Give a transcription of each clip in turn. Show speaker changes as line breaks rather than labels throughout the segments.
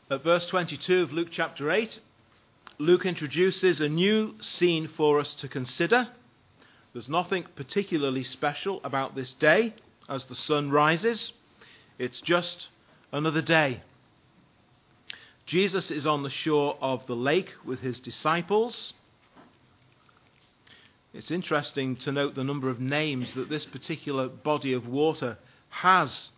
At verse 22 of Luke chapter 8, Luke introduces a new scene for us to consider. There's nothing particularly special about this day as the sun rises. It's just another day. Jesus is on the shore of the lake with his disciples. It's interesting to note the number of names that this particular body of water has.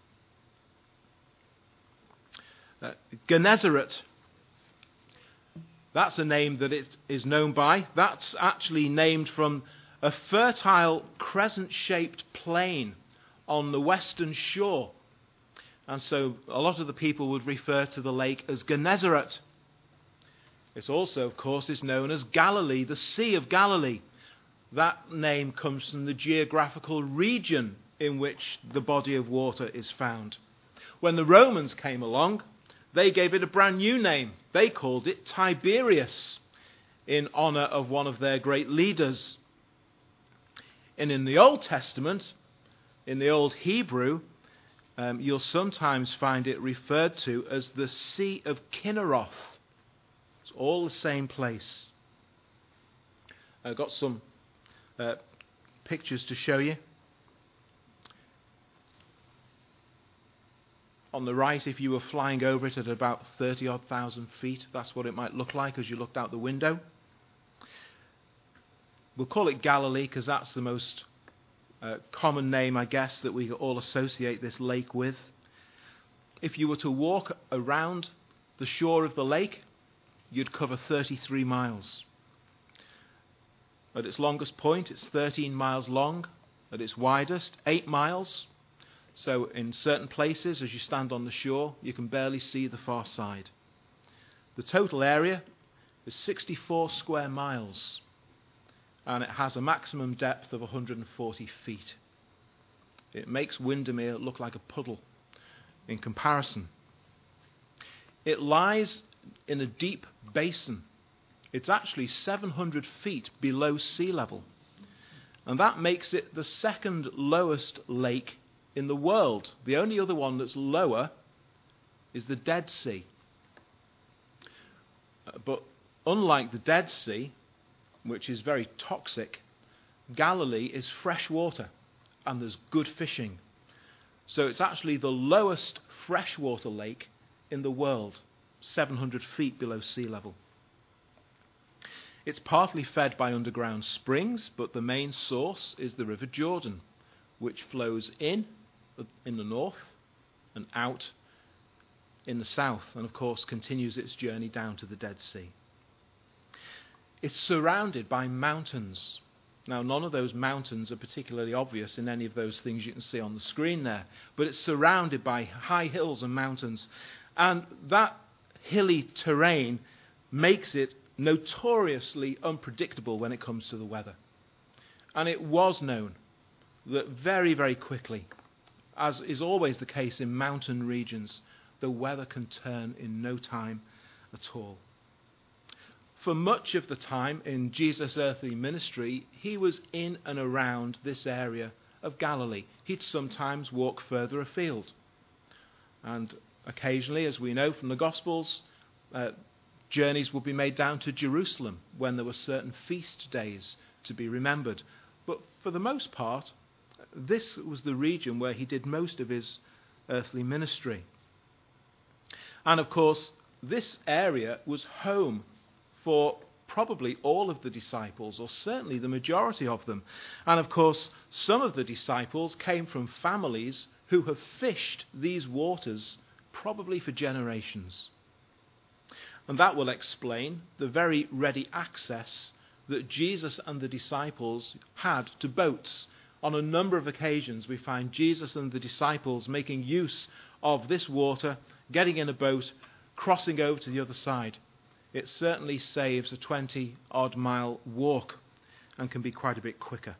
Gennesaret. That's a name that it is known by. That's actually named from a fertile crescent-shaped plain on the western shore. And so a lot of the people would refer to the lake as Gennesaret. It also, of course, is known as Galilee, the Sea of Galilee. That name comes from the geographical region in which the body of water is found. When the Romans came along, they gave it a brand new name. They called it Tiberias, in honor of one of their great leaders. And in the Old Testament, in the Old Hebrew, you'll sometimes find it referred to as the Sea of Kinneroth. It's all the same place. I've got some pictures to show you. On the right, if you were flying over it at about 30,000 odd feet, that's what it might look like as you looked out the window. We'll call it Galilee because that's the most common name, I guess, that we all associate this lake with. If you were to walk around the shore of the lake, you'd cover 33 miles. At its longest point, it's 13 miles long. At its widest, 8 miles. So in certain places, as you stand on the shore, you can barely see the far side. The total area is 64 square miles, and it has a maximum depth of 140 feet. It makes Windermere look like a puddle in comparison. It lies in a deep basin. It's actually 700 feet below sea level, and that makes it the second lowest lake in the world. The only other one that's lower is the Dead Sea. But unlike the Dead Sea, which is very toxic, Galilee is fresh water and there's good fishing. So it's actually the lowest freshwater lake in the world, 700 feet below sea level. It's partly fed by underground springs, but the main source is the River Jordan, which flows in the north and out in the south, and of course continues its journey down to the Dead Sea. It's surrounded by mountains. Now, none of those mountains are particularly obvious in any of those things you can see on the screen there, but it's surrounded by high hills and mountains, and that hilly terrain makes it notoriously unpredictable when it comes to the weather. And it was known that very, very quickly, as is always the case in mountain regions, the weather can turn in no time at all. For much of the time in Jesus' earthly ministry, he was in and around this area of Galilee. He'd sometimes walk further afield. And occasionally, as we know from the Gospels, journeys would be made down to Jerusalem when there were certain feast days to be remembered. But for the most part, this was the region where he did most of his earthly ministry. And of course, this area was home for probably all of the disciples, or certainly the majority of them. And of course, some of the disciples came from families who have fished these waters probably for generations. And that will explain the very ready access that Jesus and the disciples had to boats. On a number of occasions, we find Jesus and the disciples making use of this water, getting in a boat, crossing over to the other side. It certainly saves a 20-odd mile walk and can be quite a bit quicker.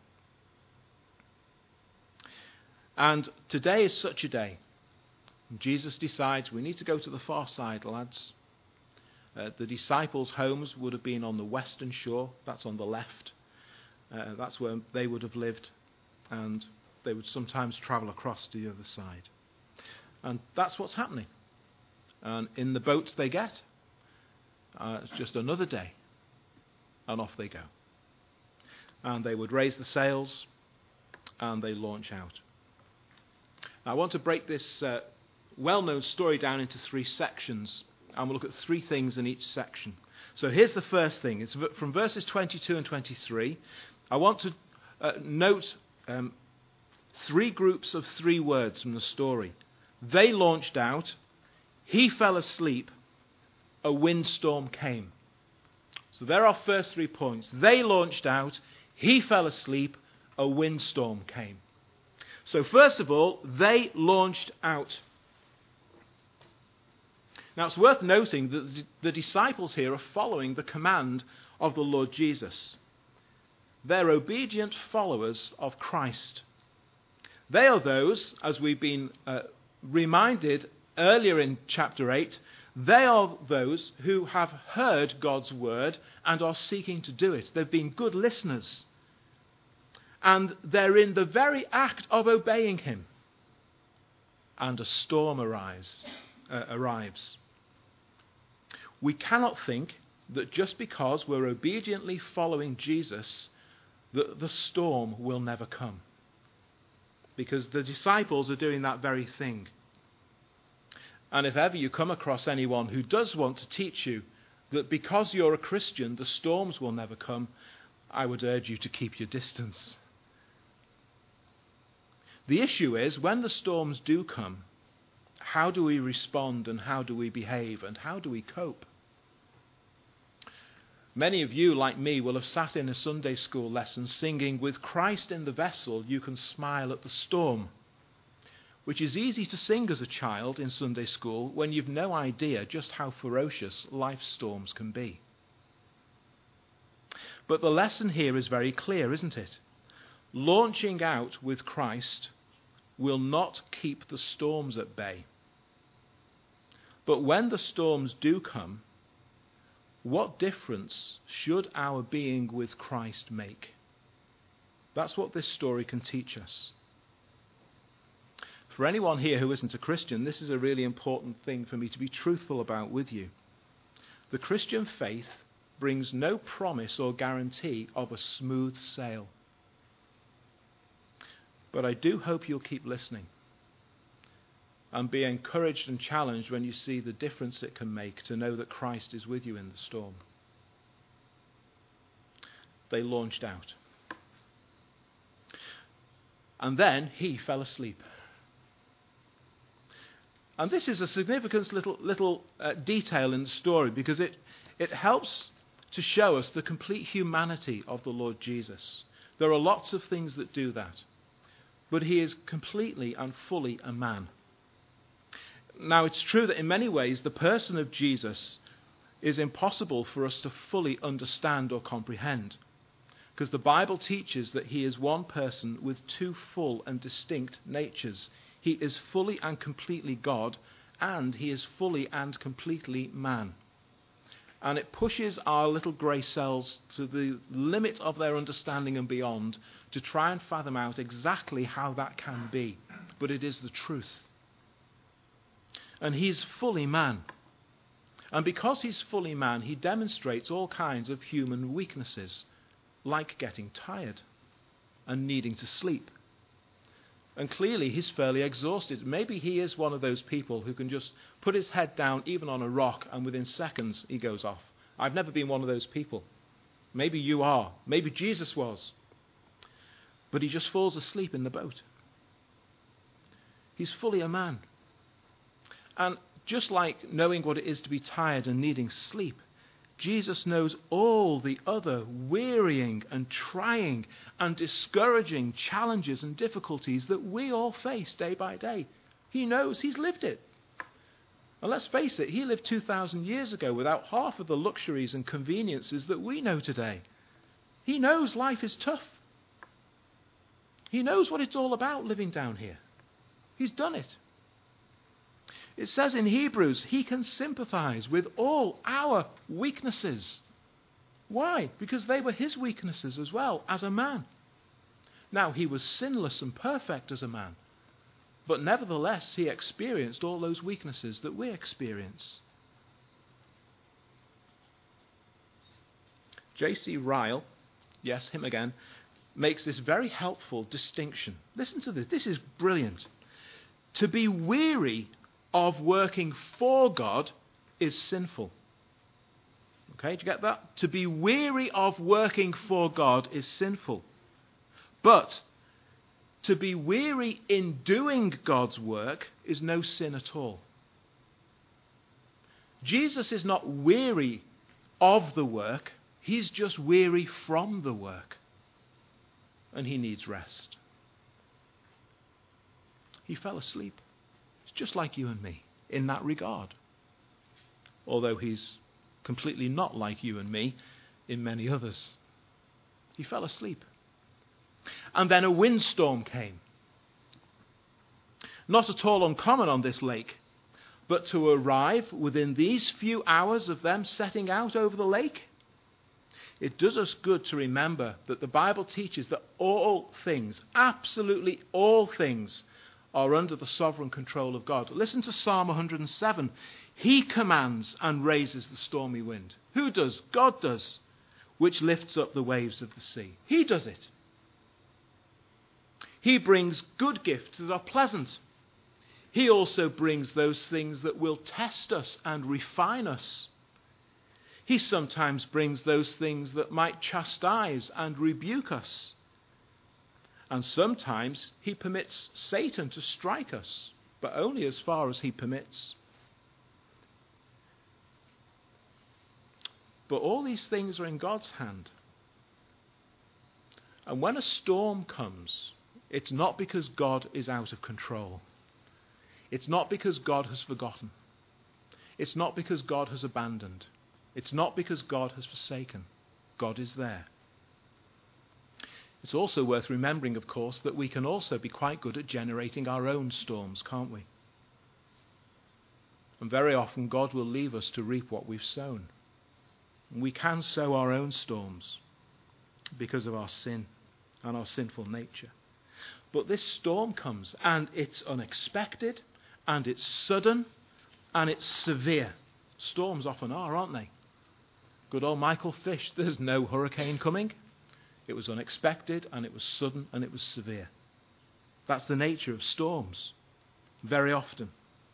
And today is such a day. Jesus decides we need to go to the far side, lads. The disciples' homes would have been on the western shore. That's on the left. That's where they would have lived. And they would sometimes travel across to the other side. And that's what's happening. And in the boats they get. It's just another day. And off they go. And they would raise the sails and they launch out. Now, I want to break this well-known story down into 3 sections. And we'll look at 3 things in each section. So here's the first thing. It's from verses 22 and 23. I want to note 3 groups of 3 words from the story. They launched out. He fell asleep. A windstorm came. So there are first 3 points. They launched out. He fell asleep. A windstorm came. So first of all, they launched out. Now it's worth noting that the disciples here are following the command of the Lord Jesus. They're obedient followers of Christ. They are those, as we've been reminded earlier in chapter 8, they are those who have heard God's word and are seeking to do it. They've been good listeners. And they're in the very act of obeying him. And a storm arrives. We cannot think that just because we're obediently following Jesus, that the storm will never come. Because the disciples are doing that very thing. And if ever you come across anyone who does want to teach you that because you're a Christian, the storms will never come, I would urge you to keep your distance. The issue is, when the storms do come, how do we respond and how do we behave and how do we cope? Many of you, like me, will have sat in a Sunday school lesson singing, "With Christ in the vessel, you can smile at the storm," which is easy to sing as a child in Sunday school when you've no idea just how ferocious life storms can be. But the lesson here is very clear, isn't it? Launching out with Christ will not keep the storms at bay. But when the storms do come, what difference should our being with Christ make? That's what this story can teach us. For anyone here who isn't a Christian, this is a really important thing for me to be truthful about with you. The Christian faith brings no promise or guarantee of a smooth sail. But I do hope you'll keep listening and be encouraged and challenged when you see the difference it can make to know that Christ is with you in the storm. They launched out. And then he fell asleep. And this is a significant little detail in the story because it helps to show us the complete humanity of the Lord Jesus. There are lots of things that do that. But he is completely and fully a man. Now, it's true that in many ways the person of Jesus is impossible for us to fully understand or comprehend, because the Bible teaches that he is one person with 2 full and distinct natures. He is fully and completely God, and he is fully and completely man. And it pushes our little grey cells to the limit of their understanding and beyond to try and fathom out exactly how that can be. But it is the truth. And he's fully man. And because he's fully man, he demonstrates all kinds of human weaknesses, like getting tired and needing to sleep. And clearly he's fairly exhausted. Maybe he is one of those people who can just put his head down even on a rock and within seconds he goes off. I've never been one of those people. Maybe you are. Maybe Jesus was. But he just falls asleep in the boat. He's fully a man. And just like knowing what it is to be tired and needing sleep, Jesus knows all the other wearying and trying and discouraging challenges and difficulties that we all face day by day. He knows. He's lived it. And let's face it, he lived 2,000 years ago without half of the luxuries and conveniences that we know today. He knows life is tough. He knows what it's all about living down here. He's done it. It says in Hebrews, he can sympathize with all our weaknesses. Why? Because they were his weaknesses as well, as a man. Now, he was sinless and perfect as a man, But nevertheless, he experienced all those weaknesses that we experience. J.C. Ryle, yes, him again, makes this very helpful distinction. Listen to this. This is brilliant. To be weary of working for God is sinful. Okay, do you get that? To be weary of working for God is sinful. But to be weary in doing God's work is no sin at all. Jesus is not weary of the work. He's just weary from the work. And he needs rest. He fell asleep. It's just like you and me in that regard. Although he's completely not like you and me in many others. He fell asleep. And then a windstorm came. Not at all uncommon on this lake, but to arrive within these few hours of them setting out over the lake, it does us good to remember that the Bible teaches that all things, absolutely all things, are under the sovereign control of God. Listen to Psalm 107. He commands and raises the stormy wind. Who does? God does, which lifts up the waves of the sea. He does it. He brings good gifts that are pleasant. He also brings those things that will test us and refine us. He sometimes brings those things that might chastise and rebuke us. And sometimes he permits Satan to strike us, but only as far as he permits. But all these things are in God's hand. And when a storm comes, it's not because God is out of control. It's not because God has forgotten. It's not because God has abandoned. It's not because God has forsaken. God is there. It's also worth remembering, of course, that we can also be quite good at generating our own storms, can't we? And very often God will leave us to reap what we've sown. And we can sow our own storms because of our sin and our sinful nature. But this storm comes, and it's unexpected, and it's sudden, and it's severe. Storms often are, aren't they? Good old Michael Fish, there's no hurricane coming. It was unexpected, and it was sudden, and it was severe. That's the nature of storms, very often.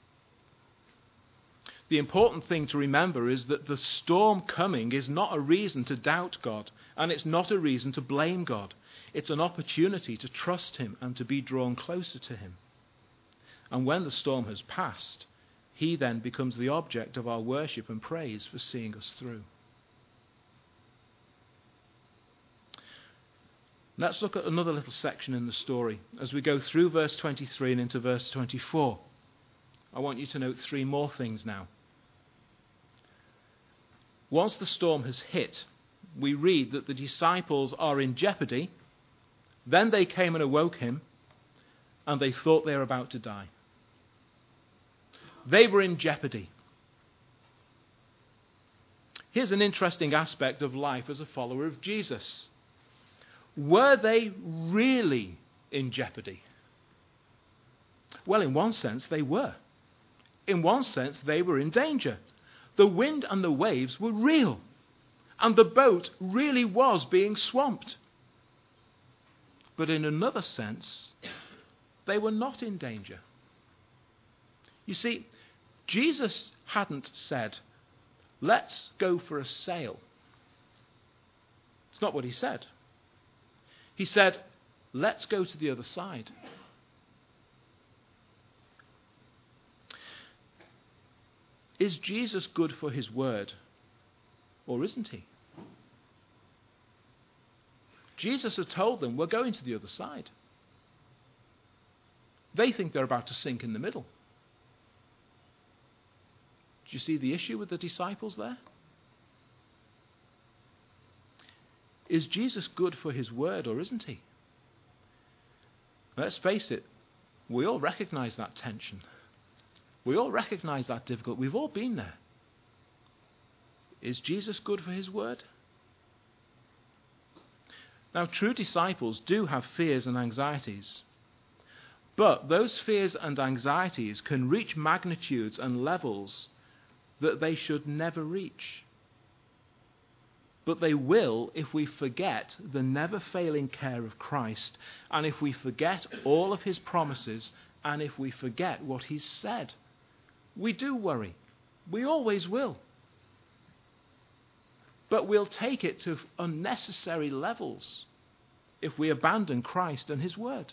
The important thing to remember is that the storm coming is not a reason to doubt God, and it's not a reason to blame God. It's an opportunity to trust him and to be drawn closer to him. And when the storm has passed, he then becomes the object of our worship and praise for seeing us through. Let's look at another little section in the story as we go through verse 23 and into verse 24. I want you to note three more things now. Once the storm has hit, we read that the disciples are in jeopardy. Then they came and awoke him, and they thought they were about to die. They were in jeopardy. Here's an interesting aspect of life as a follower of Jesus. Were they really in jeopardy? Well, in one sense, they were. In one sense, they were in danger. The wind and the waves were real, and the boat really was being swamped. But in another sense, they were not in danger. You see, Jesus hadn't said, let's go for a sail. It's not what he said. He said, let's go to the other side. Is Jesus good for his word, or isn't he? Jesus had told them, we're going to the other side. They think they're about to sink in the middle. Do you see the issue with the disciples there? Is Jesus good for his word, or isn't he? Let's face it, we all recognize that tension. We all recognize that difficulty. We've all been there. Is Jesus good for his word? Now, true disciples do have fears and anxieties. But those fears and anxieties can reach magnitudes and levels that they should never reach. But they will if we forget the never-failing care of Christ, and if we forget all of his promises, and if we forget what he's said. We do worry. We always will. But we'll take it to unnecessary levels if we abandon Christ and his word.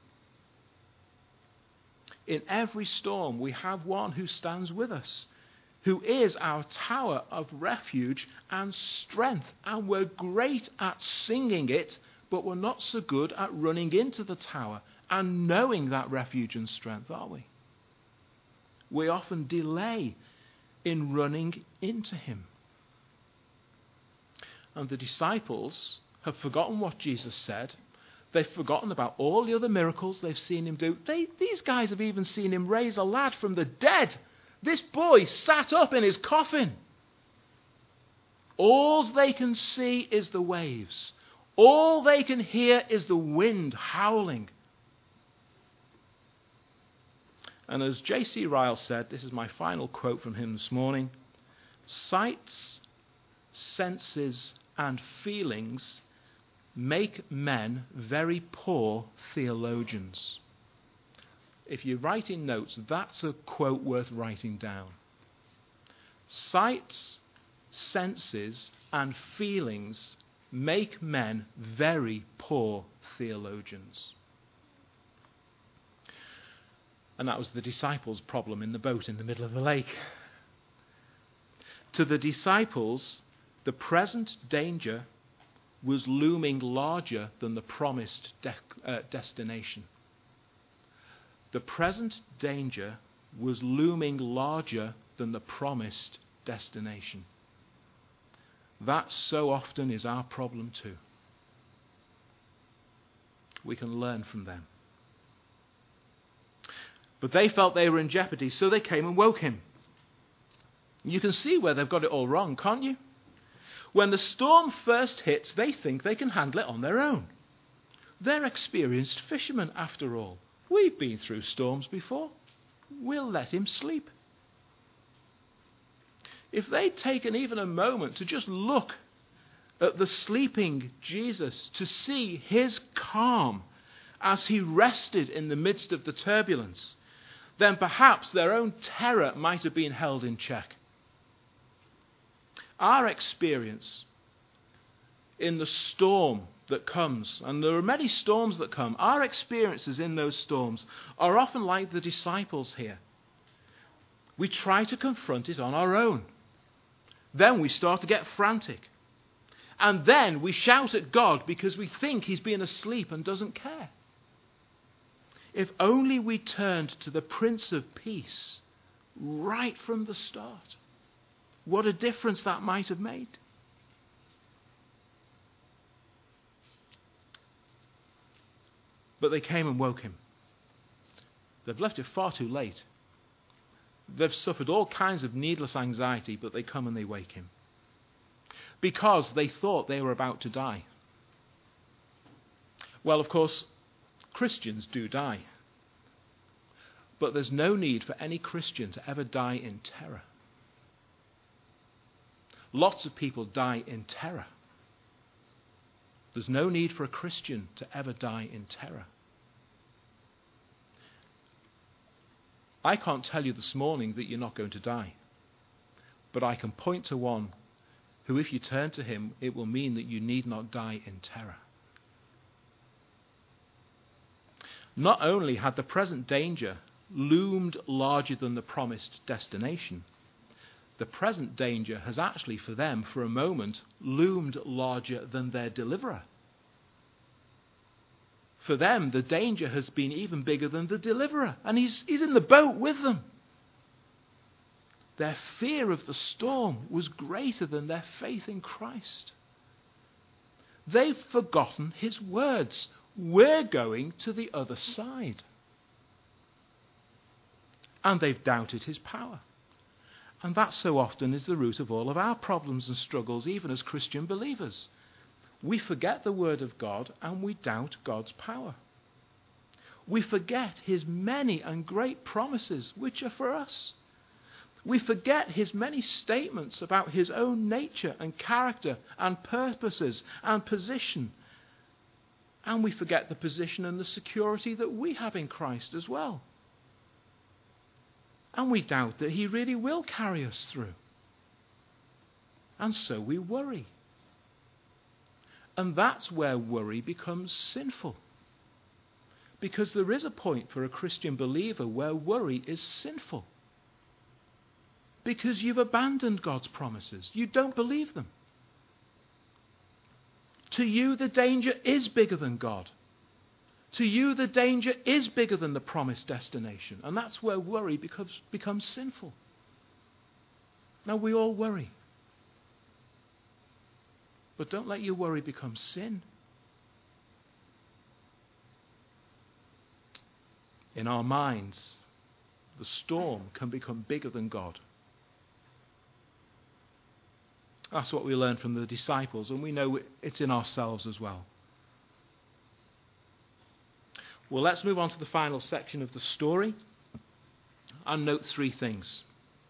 In every storm, we have one who stands with us, who is our tower of refuge and strength. And we're great at singing it, but we're not so good at running into the tower and knowing that refuge and strength, are we? We often delay in running into him. And the disciples have forgotten what Jesus said. They've forgotten about all the other miracles they've seen him do. These guys have even seen him raise a lad from the dead. This boy sat up in his coffin. All they can see is the waves. All they can hear is the wind howling. And as J.C. Ryle said, this is my final quote from him this morning, sights, senses, and feelings make men very poor theologians. If you're writing notes, that's a quote worth writing down. Sights, senses, and feelings make men very poor theologians. And that was the disciples' problem in the boat in the middle of the lake. To the disciples, the present danger was looming larger than the promised destination. The present danger was looming larger than the promised destination. That so often is our problem too. We can learn from them. But they felt they were in jeopardy, so they came and woke him. You can see where they've got it all wrong, can't you? When the storm first hits, they think they can handle it on their own. They're experienced fishermen, after all. We've been through storms before. We'll let him sleep. If they'd taken even a moment to just look at the sleeping Jesus, to see his calm as he rested in the midst of the turbulence, then perhaps their own terror might have been held in check. Our experience in the storm that comes, and there are many storms that come, our experiences in those storms are often like the disciples here. We try to confront it on our own. Then we start to get frantic. And then we shout at God because we think he's been asleep and doesn't care. If only we turned to the Prince of Peace right from the start. What a difference that might have made. But they came and woke him. They've left it far too late. They've suffered all kinds of needless anxiety, but they come and they wake him. Because they thought they were about to die. Well, of course, Christians do die. But there's no need for any Christian to ever die in terror. Lots of people die in terror. There's no need for a Christian to ever die in terror. I can't tell you this morning that you're not going to die. But I can point to one who, if you turn to him, it will mean that you need not die in terror. Not only had the present danger loomed larger than the promised destination, the present danger has actually, for them, for a moment, loomed larger than their deliverer. For them, the danger has been even bigger than the deliverer, and he's in the boat with them. Their fear of the storm was greater than their faith in Christ. They've forgotten his words. We're going to the other side. And they've doubted his power. And that so often is the root of all of our problems and struggles, even as Christian believers. We forget the word of God and we doubt God's power. We forget his many and great promises which are for us. We forget his many statements about his own nature and character and purposes and position. And we forget the position and the security that we have in Christ as well. And we doubt that he really will carry us through. And so we worry. And that's where worry becomes sinful. Because there is a point for a Christian believer where worry is sinful. Because you've abandoned God's promises. You don't believe them. To you, the danger is bigger than God. To you, the danger is bigger than the promised destination. And that's where worry becomes sinful. Now, we all worry. But don't let your worry become sin. In our minds, the storm can become bigger than God. That's what we learned from the disciples, and we know it's in ourselves as well. Well, let's move on to the final section of the story and note three things.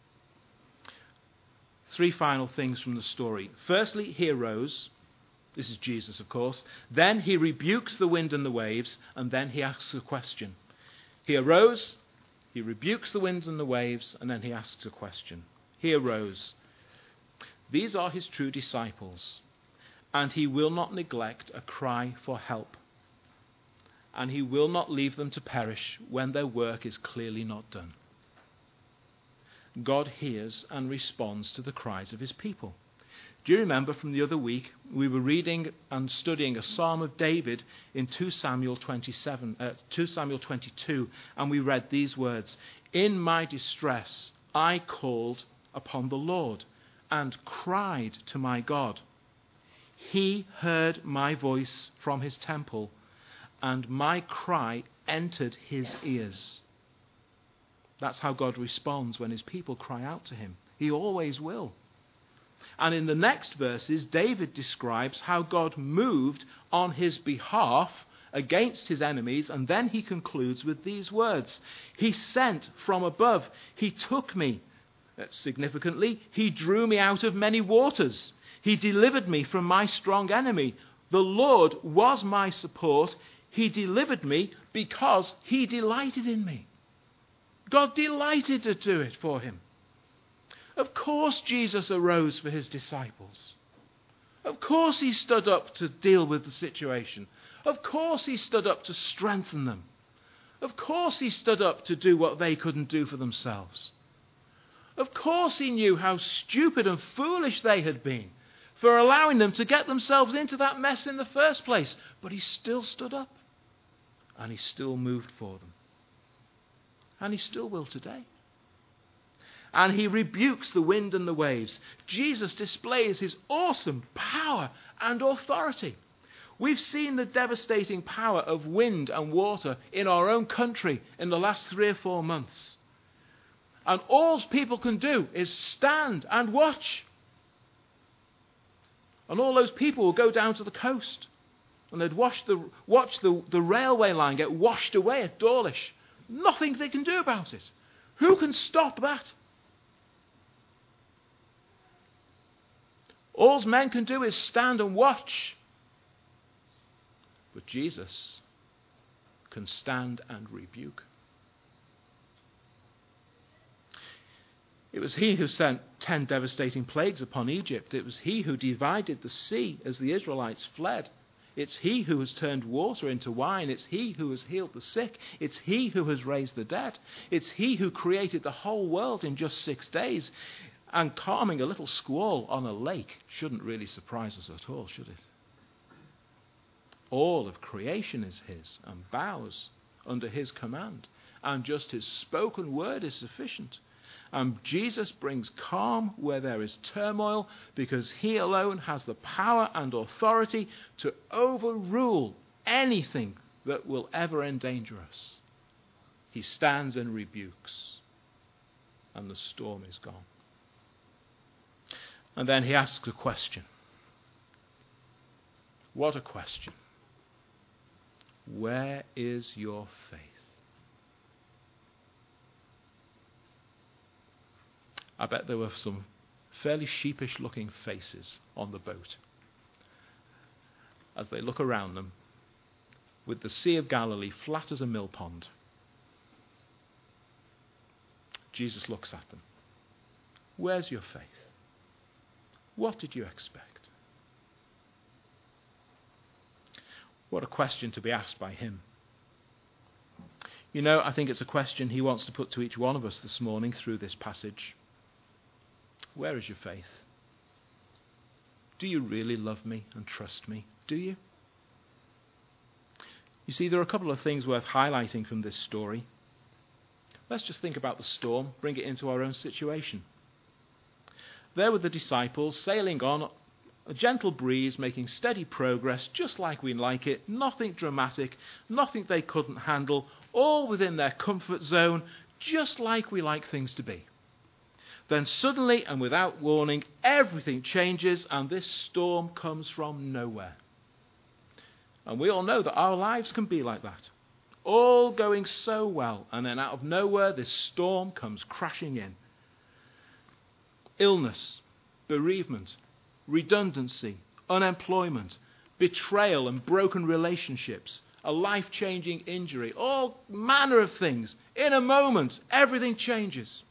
Three final things from the story. Firstly, he arose. This is Jesus, of course. Then he rebukes the wind and the waves, and then he asks a question. He arose, he rebukes the winds and the waves, and then he asks a question. He arose. These are his true disciples, and he will not neglect a cry for help. And he will not leave them to perish when their work is clearly not done. God hears and responds to the cries of his people. Do you remember from the other week, we were reading and studying a Psalm of David in 2 Samuel 22, and we read these words, "In my distress I called upon the Lord and cried to my God. He heard my voice from his temple, and my cry entered his ears." That's how God responds when his people cry out to him. He always will. And in the next verses, David describes how God moved on his behalf against his enemies, and then he concludes with these words. He sent from above. He took me. Significantly, he drew me out of many waters. He delivered me from my strong enemy. The Lord was my support. He delivered me because he delighted in me. God delighted to do it for him. Of course Jesus arose for his disciples. Of course he stood up to deal with the situation. Of course he stood up to strengthen them. Of course he stood up to do what they couldn't do for themselves. Of course he knew how stupid and foolish they had been for allowing them to get themselves into that mess in the first place. But he still stood up. And he still moved for them. And he still will today. And he rebukes the wind and the waves. Jesus displays his awesome power and authority. We've seen the devastating power of wind and water in our own country in the last 3 or 4 months. And all people can do is stand and watch. And all those people will go down to the coast. And they'd watch the railway line get washed away at Dawlish. Nothing they can do about it. Who can stop that? All men can do is stand and watch. But Jesus can stand and rebuke. It was he who sent 10 devastating plagues upon Egypt. It was he who divided the sea as the Israelites fled. It's he who has turned water into wine. It's he who has healed the sick. It's he who has raised the dead. It's he who created the whole world in just 6 days. And calming a little squall on a lake shouldn't really surprise us at all, should it? All of creation is his and bows under his command. And just his spoken word is sufficient. And Jesus brings calm where there is turmoil because he alone has the power and authority to overrule anything that will ever endanger us. He stands and rebukes, and the storm is gone. And then he asks a question. What a question. Where is your faith? I bet there were some fairly sheepish looking faces on the boat as they look around them with the Sea of Galilee flat as a mill pond. Jesus looks at them. Where's your faith? What did you expect? What a question to be asked by him. You know, I think it's a question he wants to put to each one of us this morning through this passage. Where is your faith? Do you really love me and trust me? Do you? You see, there are a couple of things worth highlighting from this story. Let's just think about the storm, bring it into our own situation. There were the disciples sailing on a gentle breeze, making steady progress, just like we like it, nothing dramatic, nothing they couldn't handle, all within their comfort zone, just like we like things to be. Then suddenly and without warning, everything changes and this storm comes from nowhere. And we all know that our lives can be like that. All going so well, and then out of nowhere this storm comes crashing in. Illness, bereavement, redundancy, unemployment, betrayal and broken relationships, a life-changing injury, all manner of things. In a moment, everything changes.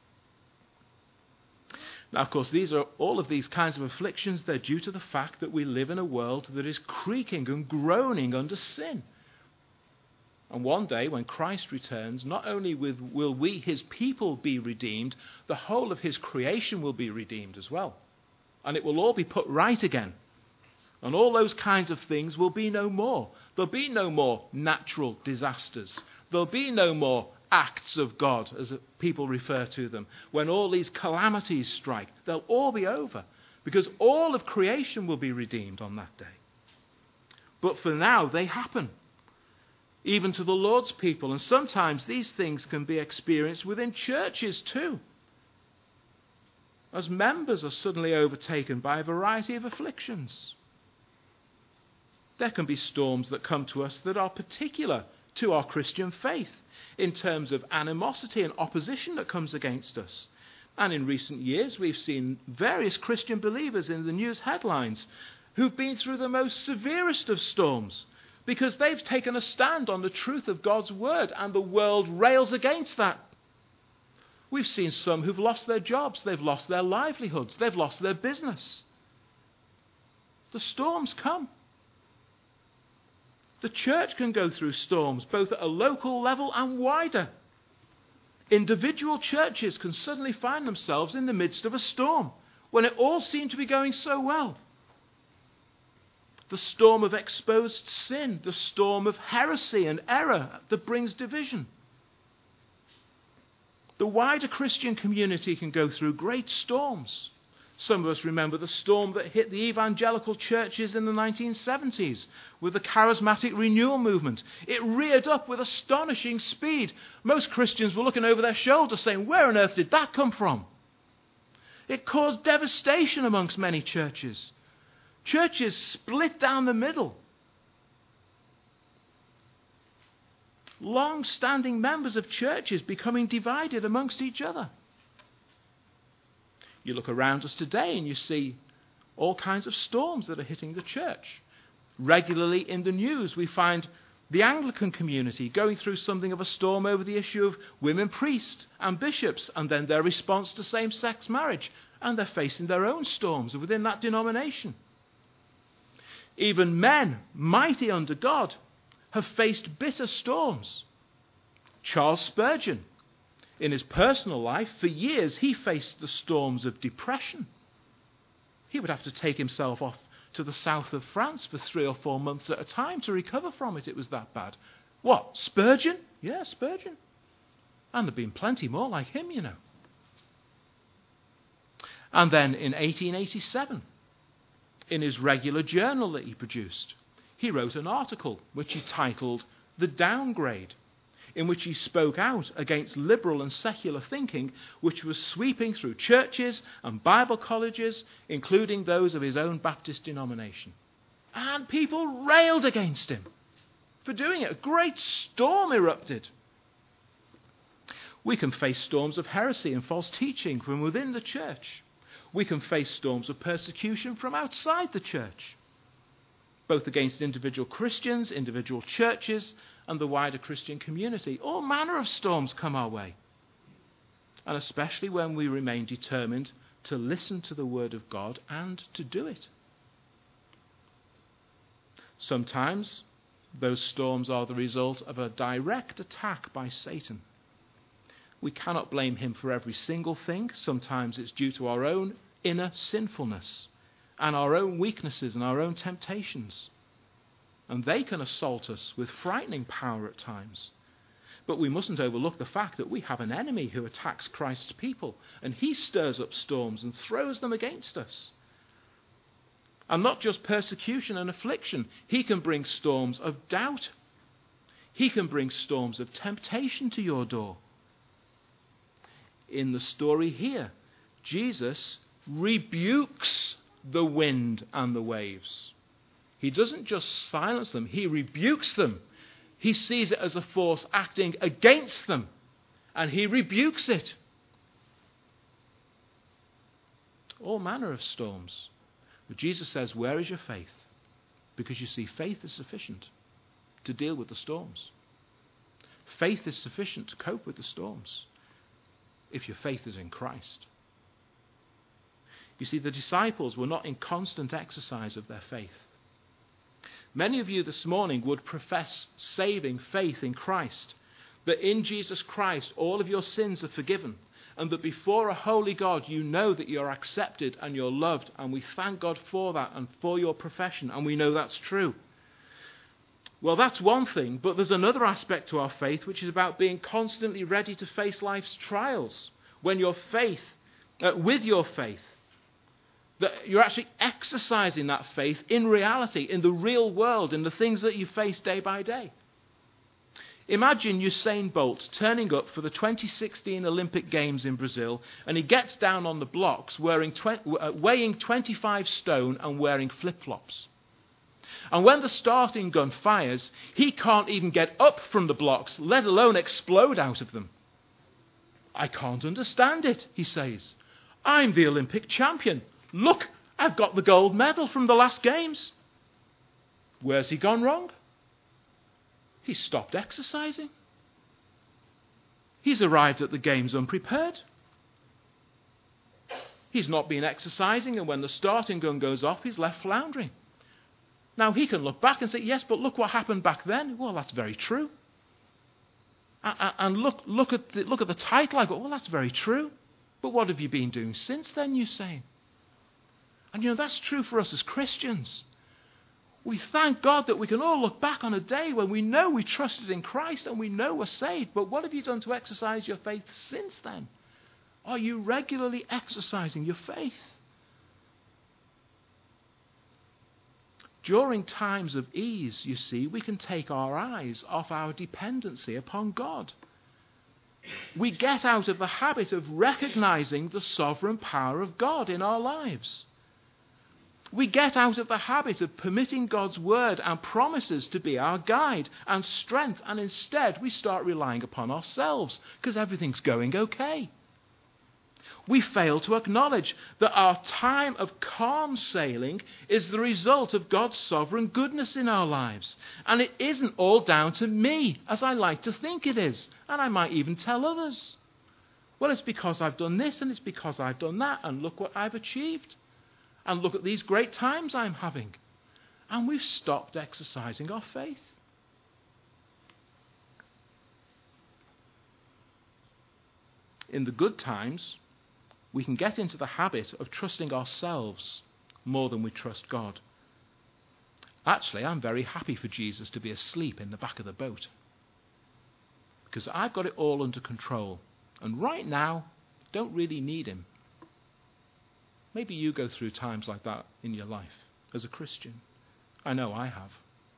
Now, of course, all of these kinds of afflictions, they're due to the fact that we live in a world that is creaking and groaning under sin. And one day, when Christ returns, not only will we, his people, be redeemed, the whole of his creation will be redeemed as well. And it will all be put right again. And all those kinds of things will be no more. There'll be no more natural disasters. There'll be no more acts of God, as people refer to them. When all these calamities strike, they'll all be over. Because all of creation will be redeemed on that day. But for now, they happen. Even to the Lord's people. And sometimes these things can be experienced within churches too. As members are suddenly overtaken by a variety of afflictions. There can be storms that come to us that are particular to our Christian faith in terms of animosity and opposition that comes against us. And in recent years we've seen various Christian believers in the news headlines who've been through the most severest of storms because they've taken a stand on the truth of God's word and the world rails against that. We've seen some who've lost their jobs, they've lost their livelihoods, they've lost their business. The storms come. The church can go through storms, both at a local level and wider. Individual churches can suddenly find themselves in the midst of a storm, when it all seemed to be going so well. The storm of exposed sin, the storm of heresy and error that brings division. The wider Christian community can go through great storms. Some of us remember the storm that hit the evangelical churches in the 1970s with the charismatic renewal movement. It reared up with astonishing speed. Most Christians were looking over their shoulders saying, where on earth did that come from? It caused devastation amongst many churches. Churches split down the middle. Long-standing members of churches becoming divided amongst each other. You look around us today and you see all kinds of storms that are hitting the church. Regularly in the news we find the Anglican community going through something of a storm over the issue of women priests and bishops and then their response to same-sex marriage. And they're facing their own storms within that denomination. Even men, mighty under God, have faced bitter storms. Charles Spurgeon, in his personal life, for years he faced the storms of depression. He would have to take himself off to the south of France for 3 or 4 months at a time to recover from it. It was that bad. What, Spurgeon? Yeah, Spurgeon. And there have been plenty more like him, you know. And then in 1887, in his regular journal that he produced, he wrote an article which he titled The Downgrade, in which he spoke out against liberal and secular thinking which was sweeping through churches and Bible colleges, including those of his own Baptist denomination. And people railed against him for doing it. A great storm erupted. We can face storms of heresy and false teaching from within the church. We can face storms of persecution from outside the church, both against individual Christians, individual churches, and the wider Christian community. All manner of storms come our way. And especially when we remain determined to listen to the word of God and to do it. Sometimes those storms are the result of a direct attack by Satan. We cannot blame him for every single thing. Sometimes it's due to our own inner sinfulness and our own weaknesses and our own temptations. And they can assault us with frightening power at times. But we mustn't overlook the fact that we have an enemy who attacks Christ's people, and he stirs up storms and throws them against us. And not just persecution and affliction. He can bring storms of doubt. He can bring storms of temptation to your door. In the story here, Jesus rebukes the wind and the waves. He doesn't just silence them, he rebukes them. He sees it as a force acting against them, and he rebukes it. All manner of storms. But Jesus says, where is your faith? Because you see, faith is sufficient to deal with the storms. Faith is sufficient to cope with the storms if your faith is in Christ. You see, the disciples were not in constant exercise of their faith. Many of you this morning would profess saving faith in Christ, that in Jesus Christ all of your sins are forgiven, and that before a holy God you know that you're accepted and you're loved, and we thank God for that and for your profession, and we know that's true. Well, that's one thing, but there's another aspect to our faith which is about being constantly ready to face life's trials. When your faith, with your faith, that you're actually exercising that faith in reality, in the real world, in the things that you face day by day. Imagine Usain Bolt turning up for the 2016 Olympic Games in Brazil, and he gets down on the blocks weighing 25 stone and wearing flip-flops. And when the starting gun fires, he can't even get up from the blocks, let alone explode out of them. I can't understand it, he says. I'm the Olympic champion. Look, I've got the gold medal from the last games. Where's he gone wrong? He's stopped exercising. He's arrived at the games unprepared. He's not been exercising, and when the starting gun goes off, he's left floundering. Now, he can look back and say, yes, but look what happened back then. Well, that's very true. And look at the title I got. Well, that's very true. But what have you been doing since then, Usain? And that's true for us as Christians. We thank God that we can all look back on a day when we know we trusted in Christ and we know we're saved. But what have you done to exercise your faith since then? Are you regularly exercising your faith? During times of ease, you see, we can take our eyes off our dependency upon God. We get out of the habit of recognizing the sovereign power of God in our lives. We get out of the habit of permitting God's word and promises to be our guide and strength, and instead we start relying upon ourselves because everything's going okay. We fail to acknowledge that our time of calm sailing is the result of God's sovereign goodness in our lives. And it isn't all down to me, as I like to think it is. And I might even tell others. Well, it's because I've done this and it's because I've done that, and look what I've achieved. And look at these great times I'm having. And we've stopped exercising our faith. In the good times, we can get into the habit of trusting ourselves more than we trust God. Actually, I'm very happy for Jesus to be asleep in the back of the boat, because I've got it all under control. And right now, don't really need him. Maybe you go through times like that in your life as a Christian. I know I have.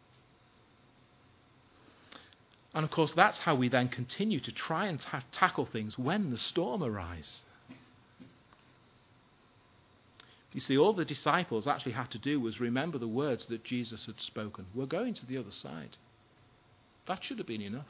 And of course, that's how we then continue to try and tackle things when the storm arises. You see, all the disciples actually had to do was remember the words that Jesus had spoken. We're going to the other side. That should have been enough.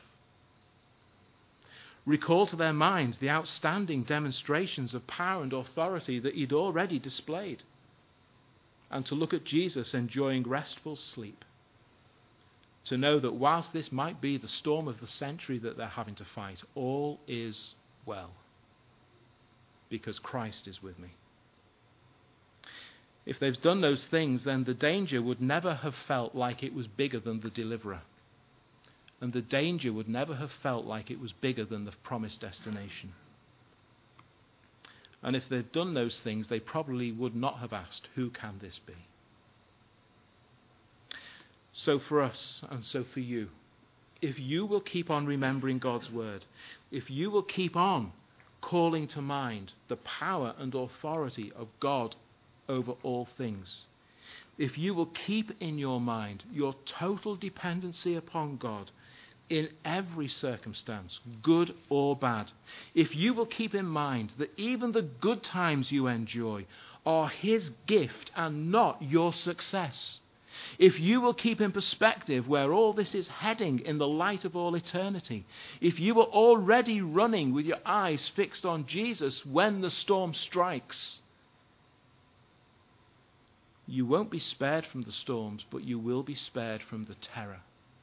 Recall to their minds the outstanding demonstrations of power and authority that he'd already displayed, and to look at Jesus enjoying restful sleep, to know that whilst this might be the storm of the century that they're having to fight, all is well, because Christ is with me. If they've done those things, then the danger would never have felt like it was bigger than the deliverer. And the danger would never have felt like it was bigger than the promised destination. And if they'd done those things, they probably would not have asked, who can this be? So for us, and so for you, if you will keep on remembering God's word, if you will keep on calling to mind the power and authority of God over all things, if you will keep in your mind your total dependency upon God in every circumstance, good or bad, if you will keep in mind that even the good times you enjoy are his gift and not your success, if you will keep in perspective where all this is heading in the light of all eternity, if you are already running with your eyes fixed on Jesus when the storm strikes, you won't be spared from the storms, but you will be spared from the terror.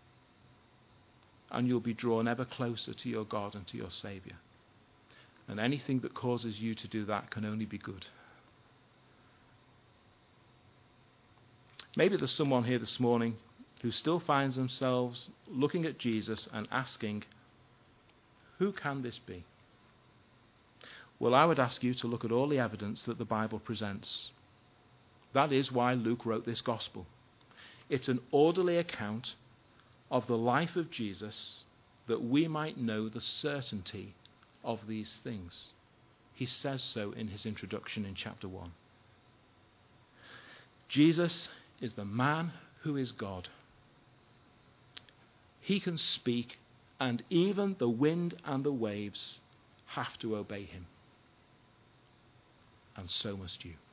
And you'll be drawn ever closer to your God and to your Saviour. And anything that causes you to do that can only be good. Maybe there's someone here this morning who still finds themselves looking at Jesus and asking, who can this be? Well, I would ask you to look at all the evidence that the Bible presents. That is why Luke wrote this gospel. It's an orderly account of the life of Jesus that we might know the certainty of these things. He says so in his introduction in chapter 1. Jesus is the man who is God. He can speak, and even the wind and the waves have to obey him. And so must you.